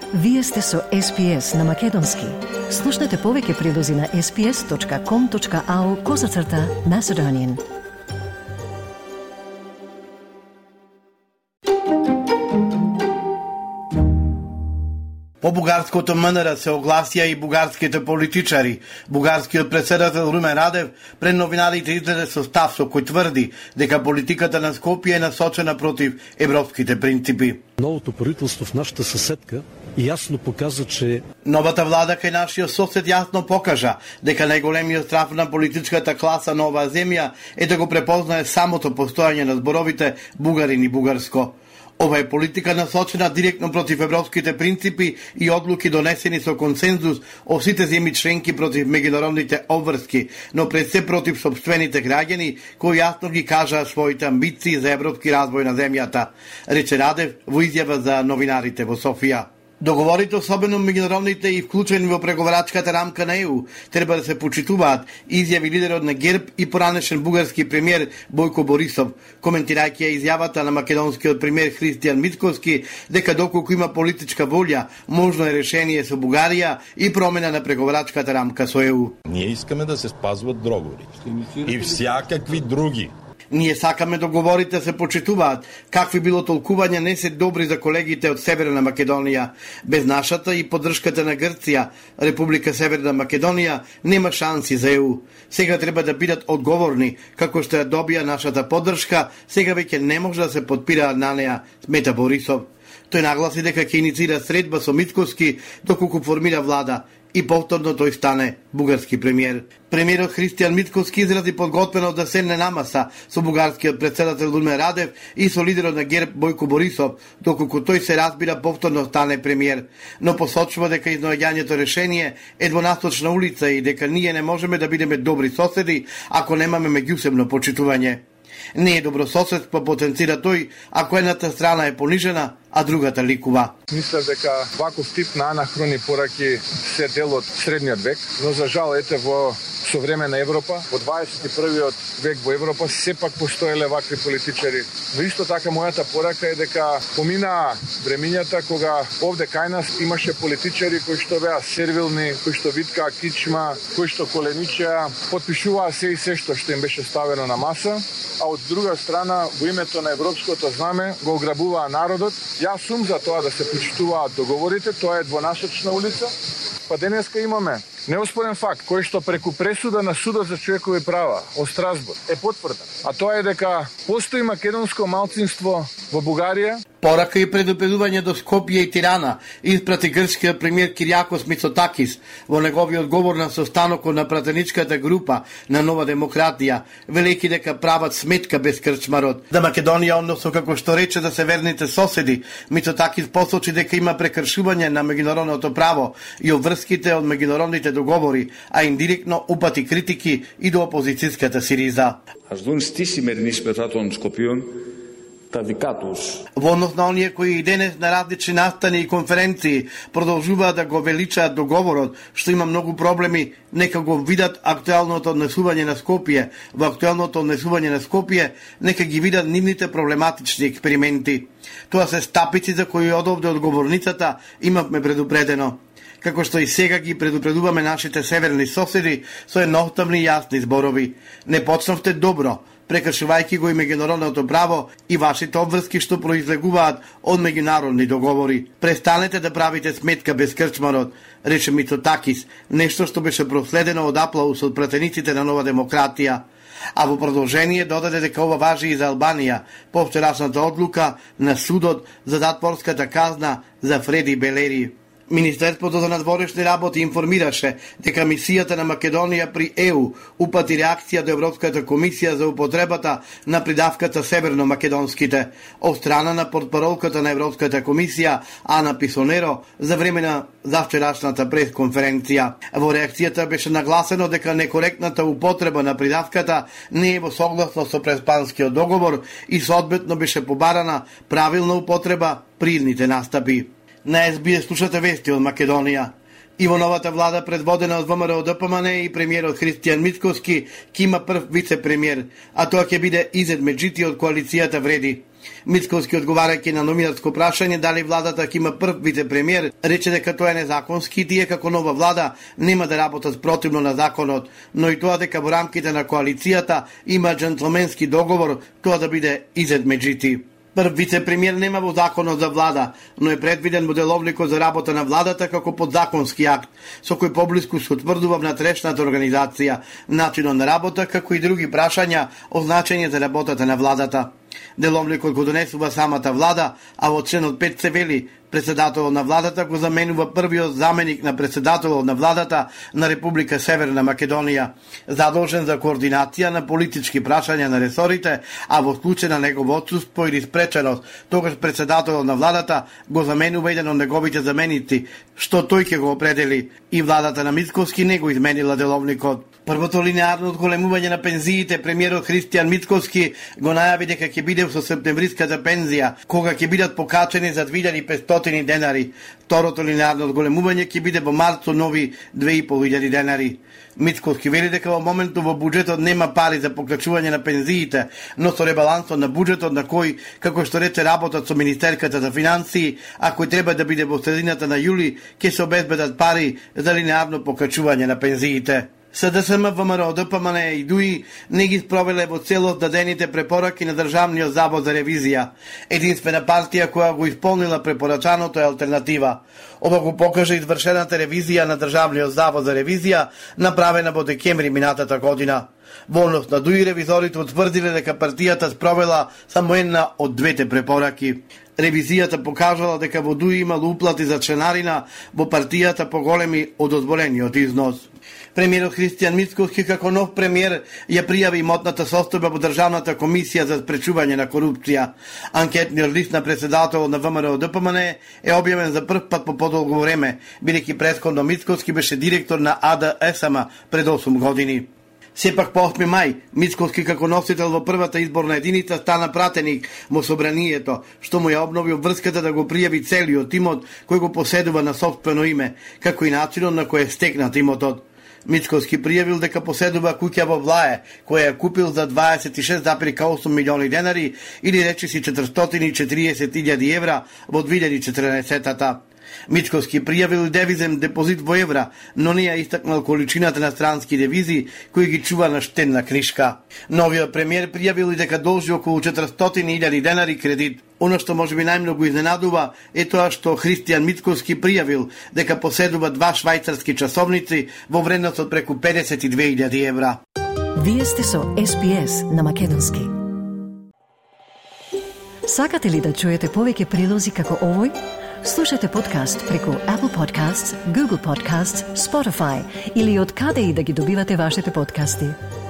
Вие сте со SPS на Македонски. Слушнете повеќе прилози на sps.com.au/Macedonian. По бугарското МНР се огласија и бугарските политичари. Бугарскиот претседател Румен Радев пред новинарите излезе со став со кој тврди дека политиката на Скопје е насочена против европските принципи. Новото правителство в нашата съседка ясно показа, че новата влада кај нашиот сосед јасно покажа дека најголемиот страф на политичката класа на оваа земја е да го препознае самото постојање на зборовите бугарин и бугарско. Ова е политика насочена директно против европските принципи и одлуки донесени со консензус од сите земји членки против меѓународните обврски, но пред се против сопствените граѓани кои јасно ги кажаа своите амбиции за европски развој на земјата, рече Радев во изјава за новинарите во Софија. Договорите, особено меѓународните и вклучени во преговарачката рамка на ЕУ, треба да се почитуваат, изјави лидерот на ГЕРБ и поранешен бугарски премиер Бојко Борисов, коментирајќи ја изјавата на македонскиот премиер Христијан Мицкоски дека доколку има политичка волја, можно е решение со Бугарија и промена на преговарачката рамка со ЕУ. Ние искаме да се спазват договори и всякакви други. Ние сакаме договорите се почитуваат. Какви било толкување не се добри за колегите од Северна Македонија. Без нашата и поддршката на Грција, Република Северна Македонија нема шанси за ЕУ. Сега треба да бидат одговорни, како што ја добија нашата поддршка, сега веќе не може да се подпираат на неа, смета Борисов. Тој нагласи дека ќе иницира средба со Мицкоски доколку формира влада и повторно тој стане бугарски премиер. Премиерот Христијан Мицкоски изрази подготвеност да седне на маса со бугарскиот претседател Румен Радев и со лидерот на ГЕРБ Бојко Борисов, доколку тој се разбира повторно стане премиер, но посочува дека изнаоѓањето решение е двонасочна улица и дека ние не можеме да бидеме добри соседи ако немаме меѓусебно почитување. Не е добрососедство, потенцира тој, ако едната страна е понижена, а другата ликува. Мислам дека ваков тип на анахрони пораки се дел од средниот век, но за жал ете во современа Европа, во 21. век во Европа сепак постоеле вакви политичари. Но исто така мојата порака е дека поминаа времињата кога овде кај нас имаше политичари кои што беа сервилни, кои што виткаа кичма, кои што коленичеа, потпишуваа се и се што им беше ставено на маса, а од друга страна во името на европското знаме го ограбуваа народот. Јас сум за тоа да се почитуваат договорите, тоа е двонасочна улица. Па денеска имаме неоспорен факт, кој што преку пресуда на Судот за човекови права од Страсбург е потврден. А тоа е дека постои македонско малцинство во Бугарија. Порака и предупредување до Скопје и Тирана испрати грчкиот премиер Киријакос Мицотакис во неговиот говор на состанокот на пратеничката група на Нова демократија, велејќи дека прават сметка без крчмарот. За Македонија, односно како што рече за северните соседи, Мицотакис посочи дека има прекршување на меѓународното право и обврските од меѓународните договори, а индиректно упати критики и до опозицијската СИРИЗА. Ας δουν στη σημερινή συμμετρά των Σκοπίων τα δικά τους. Во однос на оние кои и денес на различни настани и конференции продолжуваат да го величаат договорот, што има многу проблеми, нека го видат актуелното однесување на Скопје. Во актуелното однесување на Скопје, нека ги видат нивните проблематични експерименти. Тоа се стапици за кои одовде од говорницата имавме предупредено. Како што и сега ги предупредуваме нашите северни соседи со едноставни и јасни зборови. Не почнавте добро, прекршувајќи го и меѓународното право и вашите обврски што произлегуваат од меѓународни договори. Престанете да правите сметка без крчмарот, рече Мицотакис, нешто што беше проследено од аплаус од пратениците на Нова демократија. А во продолжение додаде дека ова важи и за Албанија, по вчерашната одлука на судот за затворската казна за Фреди Белери. Министерството за надворешни работи информираше дека мисијата на Македонија при ЕУ упати реакција до Европската комисија за употребата на придавката северно-македонските од страна на портпаролката на Европската комисија Ана Писонеро за време на завчерашната пресконференција. Во реакцијата беше нагласено дека некоректната употреба на придавката не е во согласно со преспанскиот договор и соодветно беше побарана правилна употреба при идните настапи. На СБС слушате вести од Македонија. И во новата влада предводена од ВМРО ДПМН и премиерот Христијан Мицкоски ќе има прв вице-премиер, а тоа ќе биде Изет Меджити од коалицијата Вреди. Мицковски, одговарајќи на новинарско прашање дали владата ќе има прв вице-премиер, рече дека тоа е незаконски и тие како нова влада нема да работат противно на законот, но и тоа дека во рамките на коалицијата има джентлменски договор тоа да биде изед меѓити. Прв вице-премиер нема во законот за влада, но е предвиден во деловникот за работа на владата како подзаконски акт, со кој поблиску се утврдува внатрешната организација, начинот на работа, како и други прашања означени за работата на владата. Деловникот го донесува самата влада, а во членот 5 се вели председателот на владата го заменува првиот заменик на председателот на владата на Република Северна Македонија, задолжен за координација на политички прашања на ресорите, а во случај на негово отсуство или спреченост, тогаш председателот на владата го заменува еден од неговите заменици, што тој ќе го определи, и владата на Мицковски не го изменила деловникот. Првото линеарно одголемување на пензиите премиерот Христијан Мицковски го најави дека ќе биде со септемвриската пензија, кога ќе бидат покачени за 2500 денари. Второто линеарно одголемување ќе биде во март со нови 2500 денари. Мицковски вели дека во моментот во буџетот нема пари за покачување на пензиите, но со ребалансот на буџетот на кој, како што рече, работат со Министерката за финансии, а кој треба да биде во средината на јули, ќе се обезбедат пари за линеарно покачување на пензиите. СДСМ, ВМРО, ДПМН и ДУИ не ги спровеле во целост дадените препораки на Државниот завод за ревизија. Единствена партија која го исполнила препорачаното е Алтернатива. Ова го покажа извршената ревизија на Државниот завод за ревизија, направена во декември минатата година. Во однос на ДУИ ревизорите утврдиле дека партијата спровела само една од двете препораки. Ревизијата покажала дека во ДУИ имало уплати за членарина во партијата поголеми од дозволениот износ. Премиерот Христијан Мицковски како нов премиер ја пријави имотната состојба во Државната комисија за спречување на корупција. Анкетниот лист на председателот на ВМРО ДПМН е објавен за прв пат по подолго време, бидејќи претходно Мицковски беше директор на АДСМ пред 8 години. Сепак по 8 мај, Мицковски како носител во првата изборна единица стана пратеник во собранието, што му ја обнови врската да го пријави целиот имот кој го поседува на сопствено име, како и начинот на кој е стекнат имотот. Мицковски пријавил дека поседува куќа во Влае, која ја купил за 26,8 милиони денари или речиси 440.000 евра во 2014-та. Мицковски пријавил девизен депозит во евра, но не ја истакнал количината на странски девизи кои ги чува на штенна книшка. Новиот премиер пријавил и дека должи околу 400.000 денари кредит. Оно што можеби најмногу изненадува е тоа што Христијан Мицковски пријавил дека поседува 2 швајцарски часовници во вредност од преку 52.000 евра. Вие сте со SPS на македонски. Сакате ли да чуете повеќе прилози како овој? Слушате подкаст преку Apple Podcasts, Google Podcasts, Spotify или од каде и да ги добивате вашите подкасти.